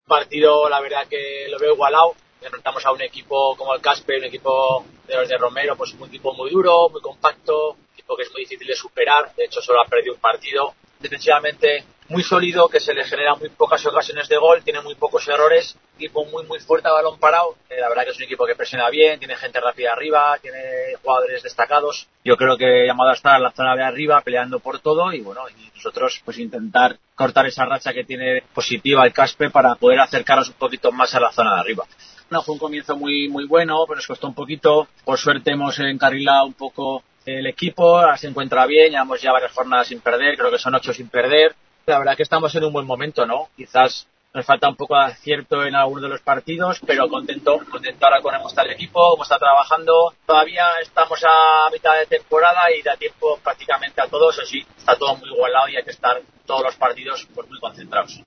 partido, la verdad que lo veo igualado. Enfrentamos a un equipo como el Caspe, un equipo de los de Romero, pues un equipo muy duro, muy compacto, un equipo que es muy difícil de superar. De hecho, solo ha perdido un partido. Defensivamente muy sólido, que se le genera muy pocas ocasiones de gol, tiene muy pocos errores, equipo muy fuerte a balón parado. La verdad que es un equipo que presiona bien, tiene gente rápida arriba, tiene jugadores destacados. Yo creo que llamado a estar en la zona de arriba peleando por todo y bueno, y nosotros pues intentar cortar esa racha que tiene positiva el Caspe para poder acercarnos un poquito más a la zona de arriba. No, fue un comienzo muy bueno, pero nos costó un poquito. Por suerte hemos encarrilado un poco el equipo, ahora se encuentra bien, llevamos ya varias jornadas sin perder, creo que son 8 sin perder. La verdad que estamos en un buen momento, ¿no? Quizás nos falta un poco de acierto en algunos de los partidos, pero contento ahora con cómo está el equipo, cómo está trabajando. Todavía estamos a mitad de temporada y da tiempo prácticamente a todos, así está todo muy igualado y hay que estar todos los partidos pues muy concentrados.